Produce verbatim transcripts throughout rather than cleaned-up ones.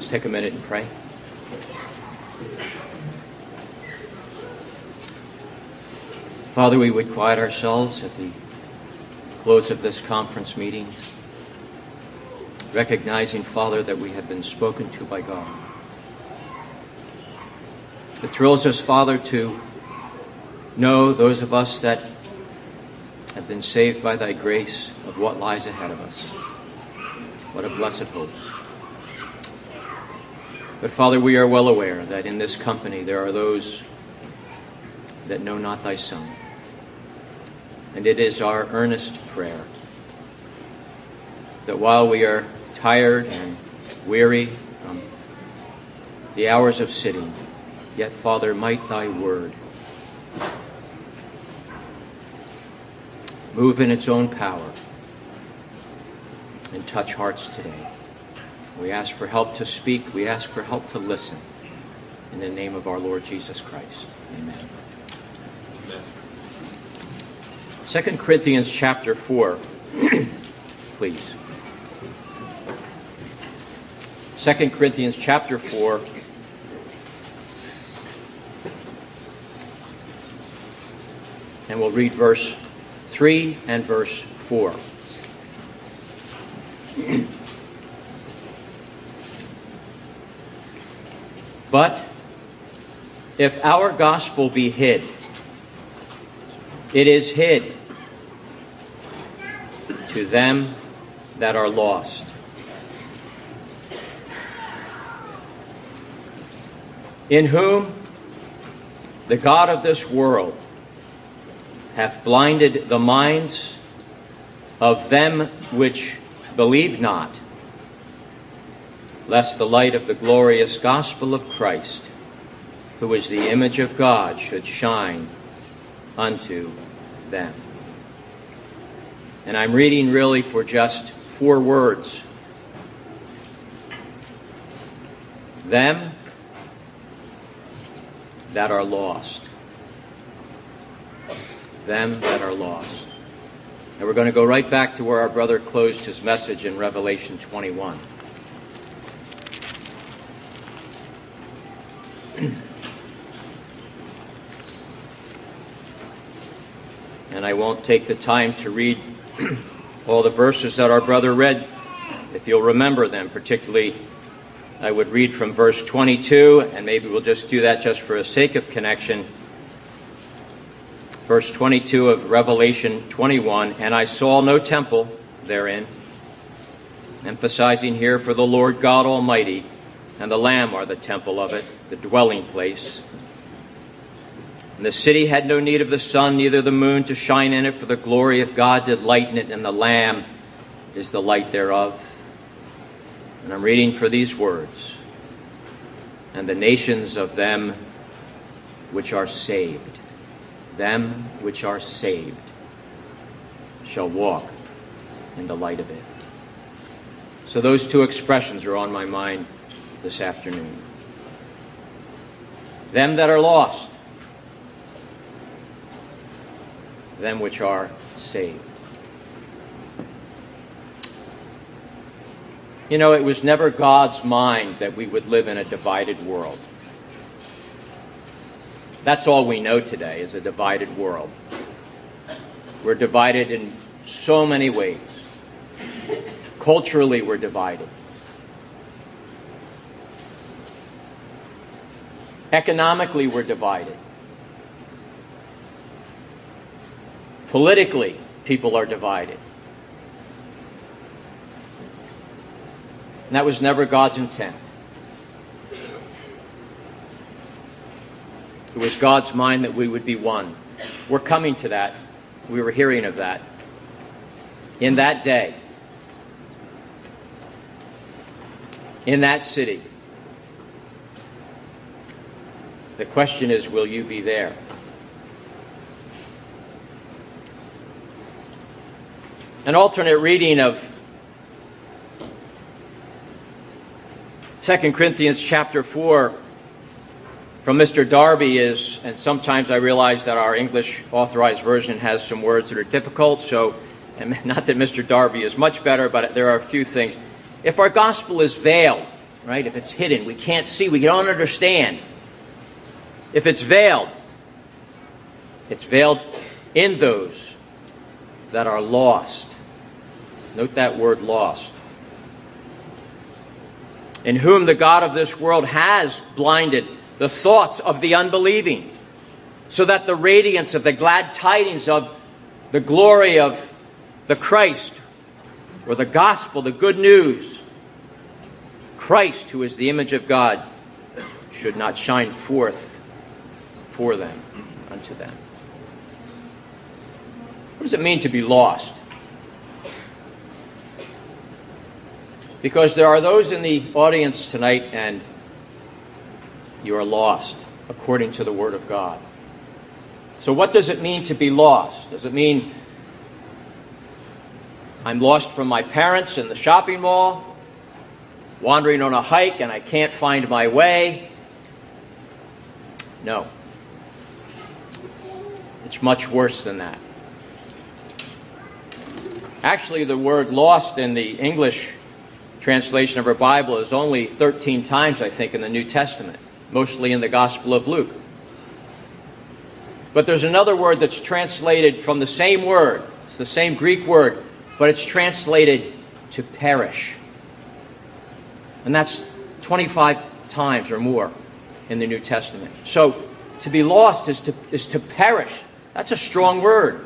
Let's take a minute and pray. Father, we would quiet ourselves at the close of this conference meeting, recognizing, Father, that we have been spoken to by God. It thrills us, Father, to know, those of us that have been saved by thy grace, of what lies ahead of us. What a blessed hope. But Father, we are well aware that in this company there are those that know not thy Son. And it is our earnest prayer that while we are tired and weary from the hours of sitting, yet, Father, might thy word move in its own power and touch hearts today. We ask for help to speak. We ask for help to listen. In the name of our Lord Jesus Christ. Amen. Amen. Second Corinthians chapter four, please. Second Corinthians chapter four. And we'll read verse three and verse four. But if our gospel be hid, it is hid to them that are lost, in whom the God of this world hath blinded the minds of them which believe not, lest the light of the glorious gospel of Christ, who is the image of God, should shine unto them. And I'm reading really for just four words. Them that are lost. Them that are lost. And we're going to go right back to where our brother closed his message in Revelation twenty-one. And I won't take the time to read all the verses that our brother read. If you'll remember them, particularly I would read from verse twenty-two, and maybe we'll just do that just for the sake of connection. Verse twenty-two of Revelation twenty-one, and I saw no temple therein, emphasizing here, for the Lord God Almighty and the Lamb are the temple of it, the dwelling place. And the city had no need of the sun, neither the moon to shine in it, for the glory of God did lighten it, and the Lamb is the light thereof. And I'm reading for these words. And the nations of them which are saved, them which are saved, shall walk in the light of it. So those two expressions are on my mind this afternoon. Them that are lost, them which are saved. You know, it was never God's mind that we would live in a divided world. That's all we know today, is a divided world. We're divided in so many ways. Culturally, we're divided. Economically, we're divided. Politically, people are divided. And that was never God's intent. It was God's mind that we would be one. We're coming to that. We were hearing of that. In that day, in that city. The question is, will you be there? An alternate reading of Second Corinthians chapter four from Mister Darby is, and sometimes I realize that our English authorized version has some words that are difficult, so, and not that Mister Darby is much better, but there are a few things. If our gospel is veiled, right? If it's hidden, we can't see, we don't understand. If it's veiled, it's veiled in those that are lost. Note that word, lost. In whom the God of this world has blinded the thoughts of the unbelieving, so that the radiance of the glad tidings of the glory of the Christ, or the gospel, the good news, Christ, who is the image of God, should not shine forth for them, unto them. What does it mean to be lost? Because there are those in the audience tonight, and you are lost according to the Word of God. So what does it mean to be lost? Does it mean I'm lost from my parents in the shopping mall, wandering on a hike and I can't find my way? No. It's much worse than that. Actually, the word lost in the English translation of our Bible is only thirteen times, I think, in the New Testament, mostly in the Gospel of Luke. But there's another word that's translated from the same word. It's the same Greek word, but it's translated to perish. And that's twenty-five times or more in the New Testament. So to be lost is to, is to perish. That's a strong word.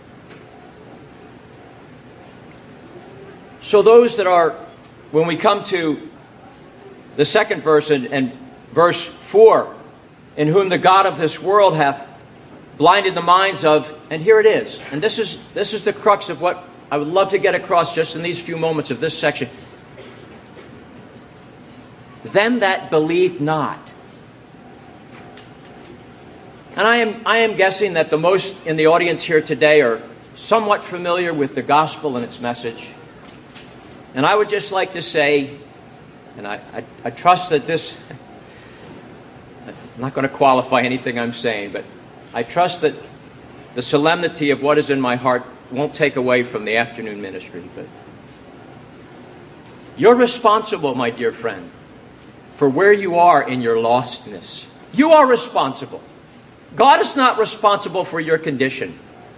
So those that are, when we come to the second verse and, and verse four, in whom the God of this world hath blinded the minds of, and here it is. And this is this is the crux of what I would love to get across just in these few moments of this section. Them that believe not. And I am I am guessing that the most in the audience here today are somewhat familiar with the gospel and its message. And I would just like to say, and I, I, I trust that this, I'm not going to qualify anything I'm saying, but I trust that the solemnity of what is in my heart won't take away from the afternoon ministry. But you're responsible, my dear friend, for where you are in your lostness. You are responsible. God is not responsible for your condition.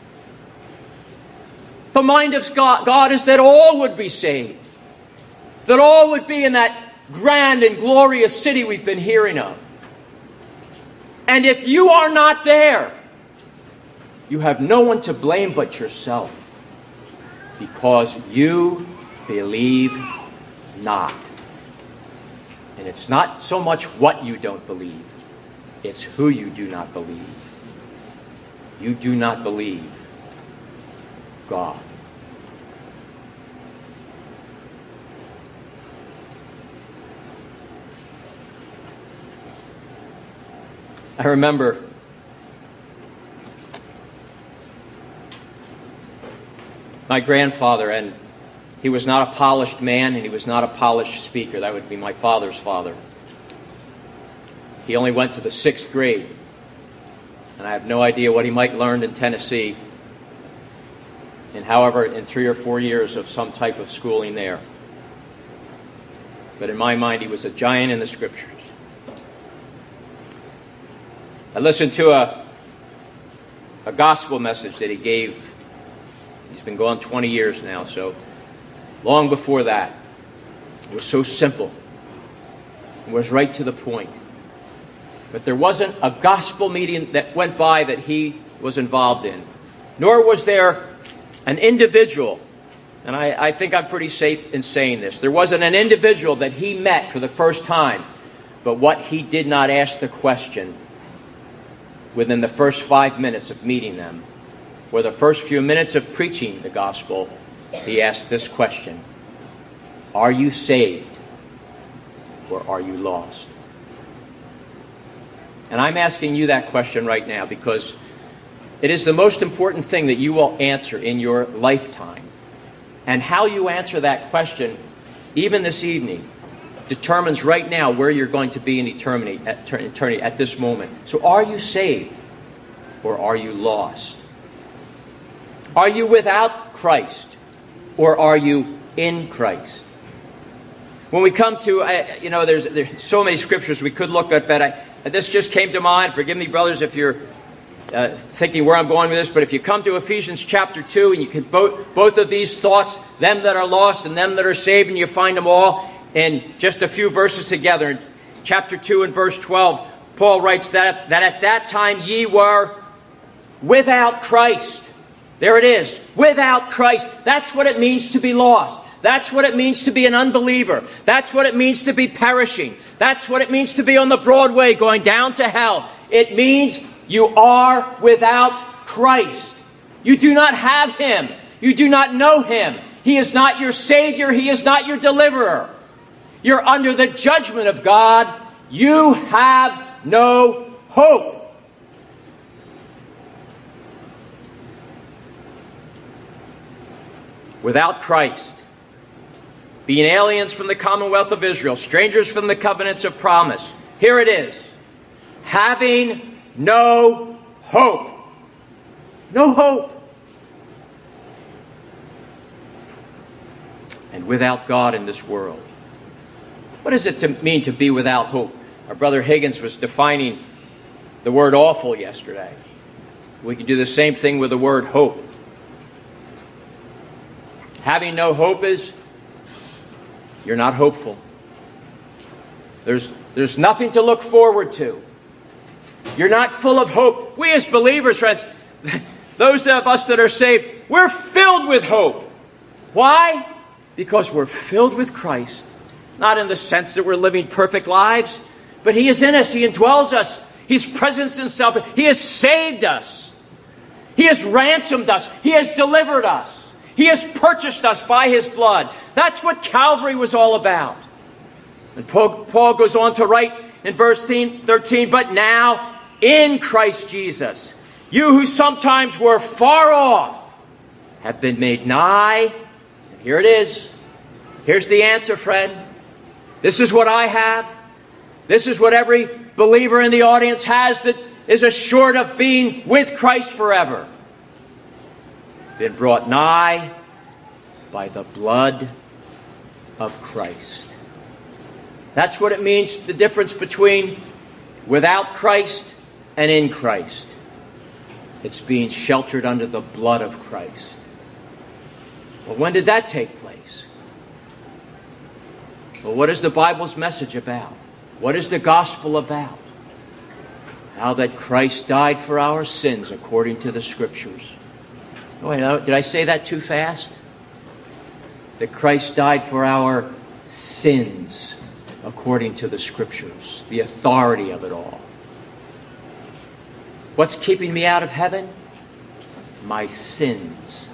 The mind of God, God is that all would be saved. That all would be in that grand and glorious city we've been hearing of. And if you are not there, you have no one to blame but yourself, because you believe not. And it's not so much what you don't believe, it's who you do not believe. You do not believe God. I remember my grandfather, and he was not a polished man, and he was not a polished speaker. That would be my father's father. He only went to the sixth grade, and I have no idea what he might learn in Tennessee, and however, in three or four years of some type of schooling there. But in my mind, he was a giant in the Scriptures. I listened to a, a gospel message that he gave. He's been gone twenty years now, so long before that. It was so simple. It was right to the point. But there wasn't a gospel meeting that went by that he was involved in. Nor was there an individual, and I, I think I'm pretty safe in saying this, there wasn't an individual that he met for the first time, but what he did not ask the question within the first five minutes of meeting them, or the first few minutes of preaching the gospel, he asked this question: are you saved, or are you lost? And I'm asking you that question right now because it is the most important thing that you will answer in your lifetime. And how you answer that question, even this evening, determines right now where you're going to be in eternity at, eternity at this moment. So are you saved, or are you lost? Are you without Christ, or are you in Christ? when we come to, uh, you know, there's, there's so many scriptures we could look at, but I, this just came to mind. Forgive me, brothers, if you're uh, thinking where I'm going with this, but if you come to Ephesians chapter two, and you can both, both of these thoughts, them that are lost and them that are saved, and you find them all in just a few verses together. In chapter two and verse twelve, Paul writes that, that at that time ye were without Christ. There it is. Without Christ. That's what it means to be lost. That's what it means to be an unbeliever. That's what it means to be perishing. That's what it means to be on the Broadway going down to hell. It means you are without Christ. You do not have Him. You do not know Him. He is not your Savior. He is not your deliverer. You're under the judgment of God. You have no hope. Without Christ, being aliens from the commonwealth of Israel, strangers from the covenants of promise. Here it is. Having no hope. No hope. And without God in this world. What does it to mean to be without hope? Our brother Higgins was defining the word awful yesterday. We could do the same thing with the word hope. Having no hope is you're not hopeful. There's, there's nothing to look forward to. You're not full of hope. We as believers, friends, those of us that are saved, we're filled with hope. Why? Because we're filled with Christ. Not in the sense that we're living perfect lives, but He is in us. He indwells us. He's presence Himself. He has saved us. He has ransomed us. He has delivered us. He has purchased us by His blood. That's what Calvary was all about. And Paul, Paul goes on to write in verse thirteen, but now in Christ Jesus, you who sometimes were far off have been made nigh. And here it is. Here's the answer, friend. This is what I have. This is what every believer in the audience has that is assured of being with Christ forever. Been brought nigh by the blood of Christ. That's what it means, the difference between without Christ and in Christ. It's being sheltered under the blood of Christ. Well, when did that take place? Well, what is the Bible's message about? What is the gospel about? How that Christ died for our sins according to the Scriptures. Oh, wait, did I say that too fast? That Christ died for our sins according to the Scriptures. The authority of it all. What's keeping me out of heaven? My sins.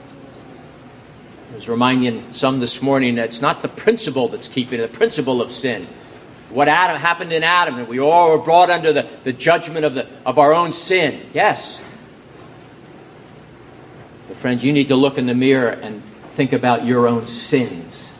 I was reminding some this morning that it's not the principle that's keeping it, the principle of sin. What Adam happened in Adam, and we all were brought under the, the judgment of, the, of our own sin. Yes. But friends, you need to look in the mirror and think about your own sins.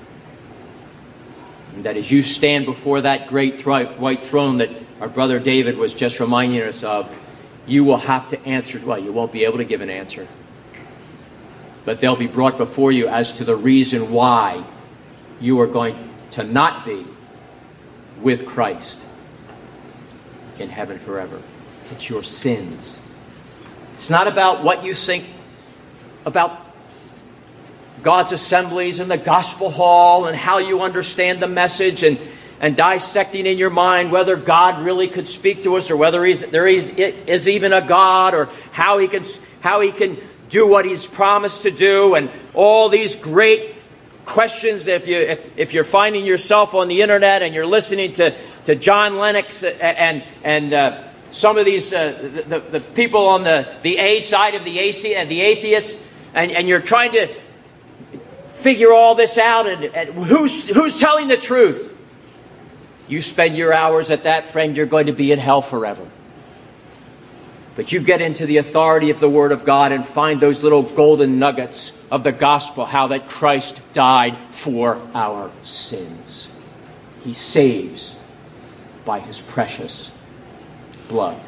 And that as you stand before that great white throne that our brother David was just reminding us of, you will have to answer. Well, you won't be able to give an answer. But they'll be brought before you as to the reason why you are going to not be with Christ in heaven forever. It's your sins. It's not about what you think about God's assemblies and the gospel hall and how you understand the message and, and dissecting in your mind whether God really could speak to us or whether he's, there is, is even a God or how he can how he can do what He's promised to do and all these great questions. If you if, if you're finding yourself on the internet and you're listening to, to John Lennox and and uh, some of these uh, the, the people on the, the A side of the A C and the atheists, and, and you're trying to figure all this out and, and who's who's telling the truth? You spend your hours at that, friend, you're going to be in hell forever. But you get into the authority of the Word of God and find those little golden nuggets of the gospel, how that Christ died for our sins. He saves by His precious blood.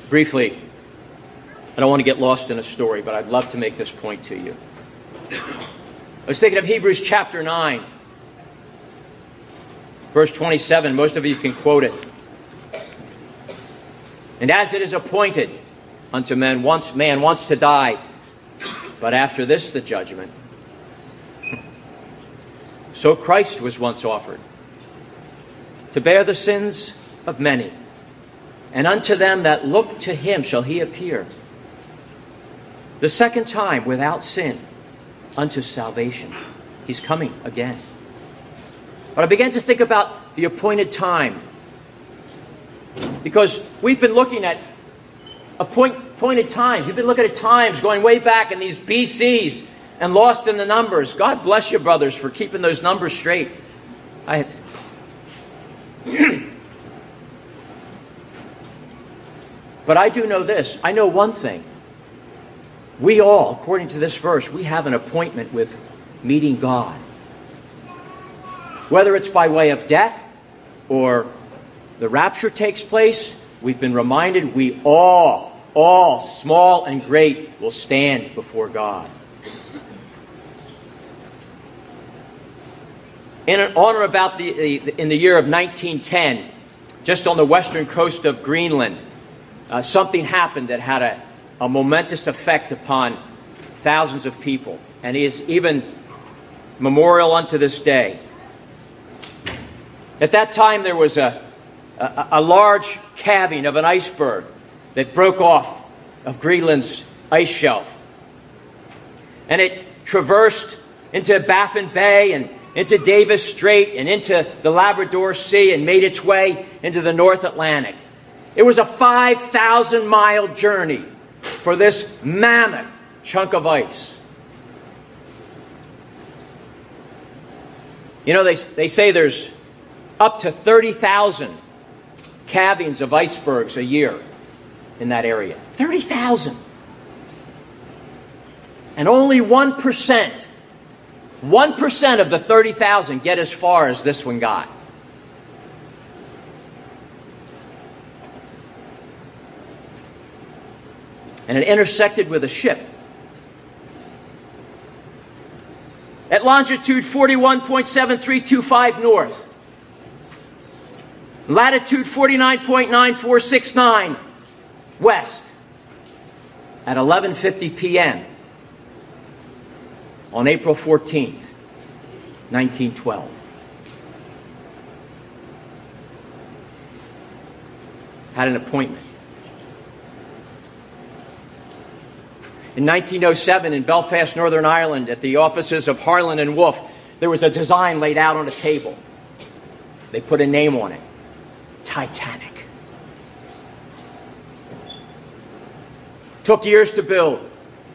Briefly, I don't want to get lost in a story, but I'd love to make this point to you. I was thinking of Hebrews chapter nine, verse twenty-seven. Most of you can quote it. And as it is appointed unto men, once man wants to die, but after this the judgment. So Christ was once offered to bear the sins of many, and unto them that look to him shall he appear the second time without sin unto salvation. He's coming again. But I began to think about the appointed time, because we've been looking at appoint, appointed times. We've been looking at times going way back in these B Cs and lost in the numbers. God bless you, brothers, for keeping those numbers straight. I But I do know this. I know one thing. We all, according to this verse, we have an appointment with meeting God. Whether it's by way of death or the rapture takes place, we've been reminded we all, all, small and great, will stand before God. In an honor about the, the in the year of nineteen ten, just on the western coast of Greenland, uh, something happened that had a, a momentous effect upon thousands of people, and is even memorial unto this day. At that time, there was a, a, a large calving of an iceberg that broke off of Greenland's ice shelf, and it traversed into Baffin Bay and into Davis Strait and into the Labrador Sea and made its way into the North Atlantic. It was a five thousand mile journey for this mammoth chunk of ice. You know, they, they say there's up to thirty thousand calvings of icebergs a year in that area. thirty thousand. And only one percent One percent of the thirty thousand get as far as this one got. And it intersected with a ship. At longitude forty-one point seven three two five north. Latitude forty-nine point nine four six nine west. At eleven fifty p.m. on April fourteenth, nineteen twelve. Had an appointment. In nineteen oh seven, in Belfast, Northern Ireland, at the offices of Harland and Wolff, there was a design laid out on a table. They put a name on it. Titanic. Took years to build.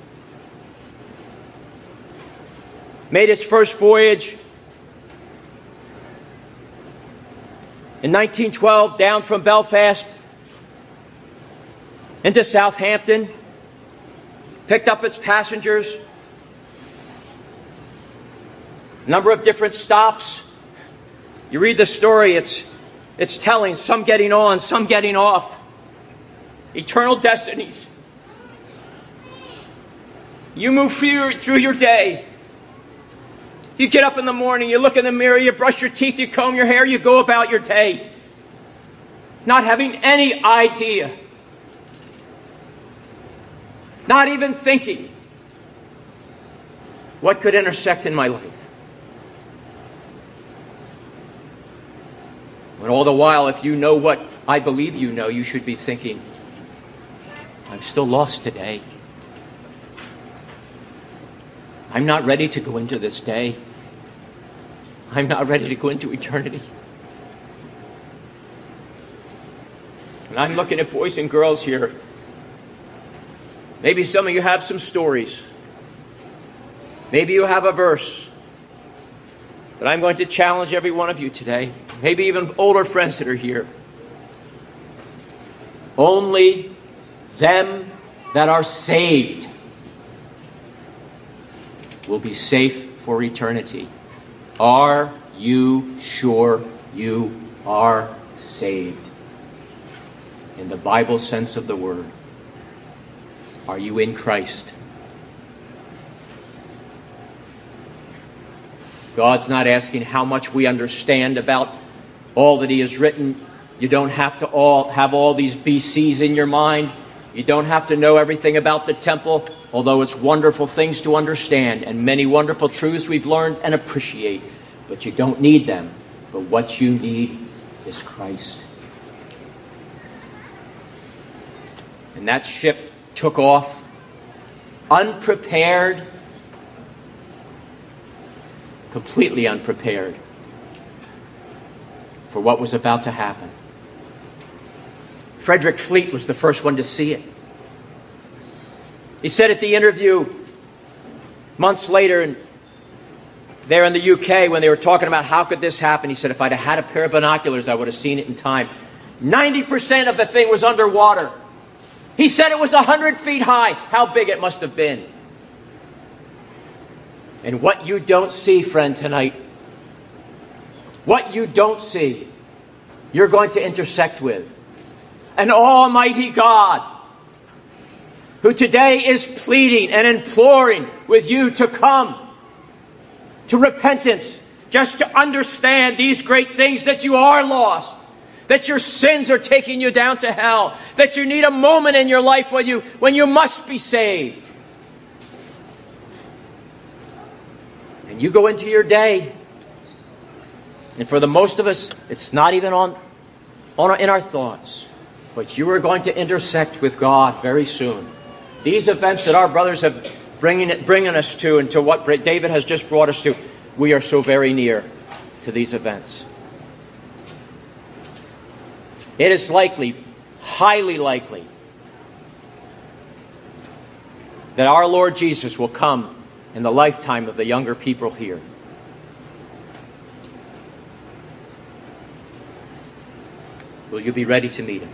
Made its first voyage in nineteen twelve down from Belfast into Southampton. Picked up its passengers. Number of different stops. You read the story, it's, it's telling, some getting on, some getting off. Eternal destinies. You move through, through your day. You get up in the morning, you look in the mirror, you brush your teeth, you comb your hair, you go about your day. Not having any idea. Not even thinking what could intersect in my life. When all the while, if you know what I believe you know, you should be thinking, I'm still lost today. I'm not ready to go into this day. I'm not ready to go into eternity. And I'm looking at boys and girls here. Maybe some of you have some stories. Maybe you have a verse. But I'm going to challenge every one of you today. Maybe even older friends that are here. Only them that are saved will be safe for eternity. Are you sure you are saved? in the Bible sense of the word. Are you in Christ? God's not asking how much we understand about all that He has written. You don't have to all have all these B Cs in your mind. You don't have to know everything about the temple, although it's wonderful things to understand and many wonderful truths we've learned and appreciate. But you don't need them. But what you need is Christ. And that ship took off unprepared, completely unprepared for what was about to happen. Frederick Fleet was the first one to see it. He said at the interview months later, and there in the U K, when they were talking about how could this happen, he said, if I'd have had a pair of binoculars, I would have seen it in time. ninety percent of the thing was underwater. He said it was one hundred feet high. How big it must have been. And what you don't see, friend, tonight, what you don't see, you're going to intersect with an almighty God who today is pleading and imploring with you to come to repentance, just to understand these great things, that you are lost, that your sins are taking you down to hell, that you need a moment in your life when you, when you must be saved. And you go into your day, and for the most of us, it's not even on, on our, in our thoughts, but you are going to intersect with God very soon. These events that our brothers have bringing it, bringing us to, and to what David has just brought us to, we are so very near to these events. It is likely, highly likely, that our Lord Jesus will come in the lifetime of the younger people here. Will you be ready to meet Him?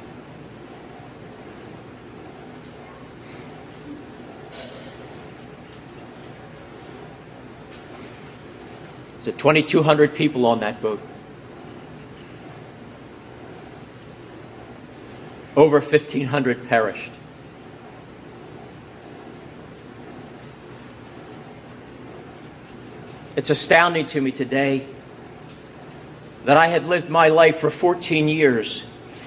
There's twenty-two hundred people on that boat. Over fifteen hundred perished. It's astounding to me today that I had lived my life for fourteen years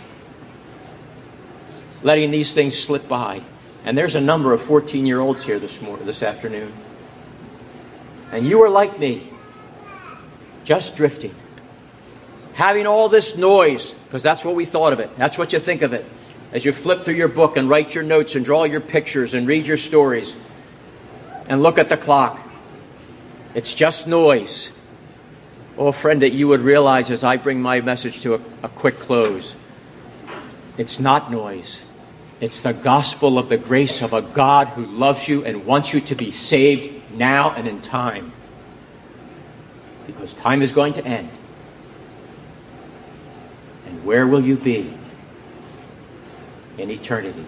letting these things slip by. And there's a number of fourteen-year-olds here this morning, this afternoon. And you are like me, just drifting. Having all this noise, because that's what we thought of it. That's what you think of it. As you flip through your book and write your notes and draw your pictures and read your stories and look at the clock. It's just noise. Oh, friend, that you would realize as I bring my message to a, a quick close, it's not noise. It's the gospel of the grace of a God who loves you and wants you to be saved now and in time. Because time is going to end. And where will you be in eternity?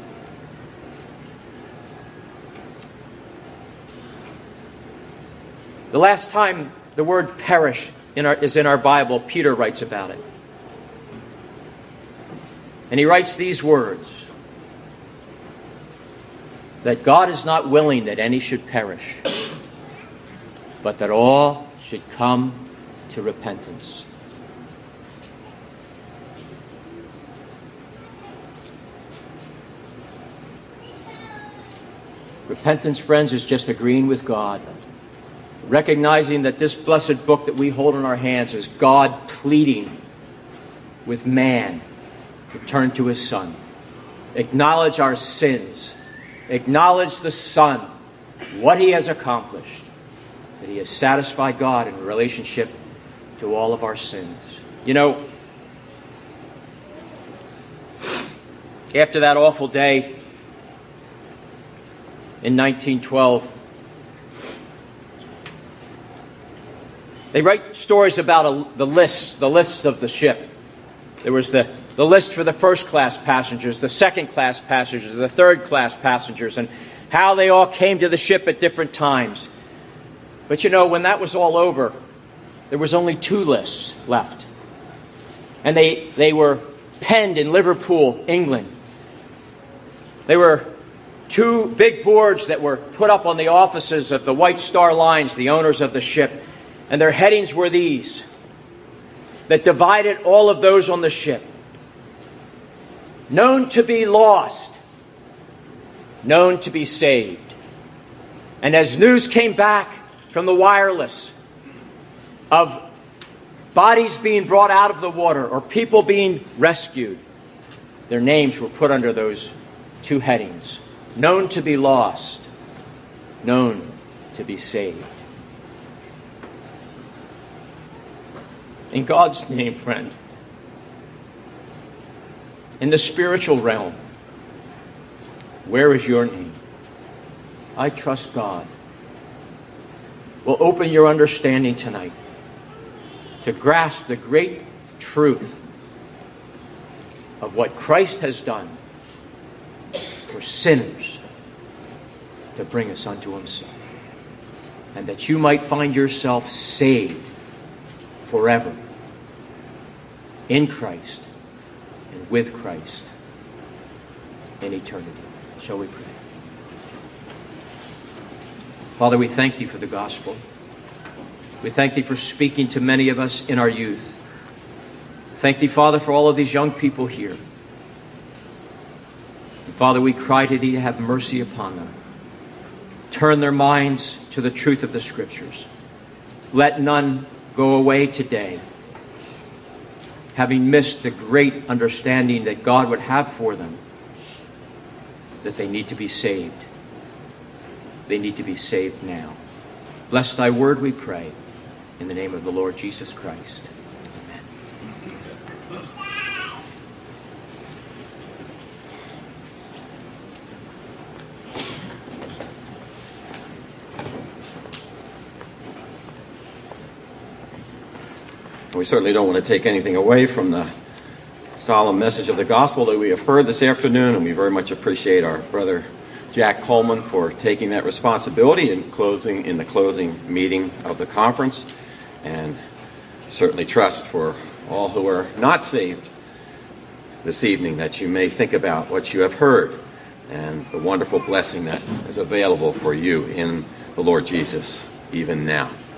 The last time the word perish in our, is in our Bible, Peter writes about it. And he writes these words, that God is not willing that any should perish, but that all should come to repentance. Repentance, friends, is just agreeing with God. Recognizing that this blessed book that we hold in our hands is God pleading with man to turn to His Son. Acknowledge our sins. Acknowledge the Son, what He has accomplished. That He has satisfied God in relationship to all of our sins. You know, after that awful day in nineteen twelve, they write stories about a, the lists, the lists of the ship. There was the, the list for the first-class passengers, the second-class passengers, the third-class passengers, and how they all came to the ship at different times. But you know, when that was all over, there was only two lists left. And they, they were penned in Liverpool, England. They were two big boards that were put up on the offices of the White Star Lines, the owners of the ship. And their headings were these, that divided all of those on the ship. Known to be lost, known to be saved. And as news came back from the wireless of bodies being brought out of the water or people being rescued, their names were put under those two headings. Known to be lost, known to be saved. In God's name, friend, in the spiritual realm, where is your name? I trust God will open your understanding tonight to grasp the great truth of what Christ has done for sinners to bring us unto himself. And that you might find yourself saved forever in Christ and with Christ in eternity. Shall we pray? Father, we thank you for the gospel. We thank thee for speaking to many of us in our youth. Thank thee, Father, for all of these young people here. And Father, we cry to thee to have mercy upon them. Turn their minds to the truth of the Scriptures. Let none go away today having missed the great understanding that God would have for them, that they need to be saved. They need to be saved now. Bless thy word, we pray, in the name of the Lord Jesus Christ. Amen. We certainly don't want to take anything away from the solemn message of the gospel that we have heard this afternoon, and we very much appreciate our brother Jack Coleman for taking that responsibility in closing in the closing meeting of the conference, and certainly trust for all who are not saved this evening that you may think about what you have heard and the wonderful blessing that is available for you in the Lord Jesus even now.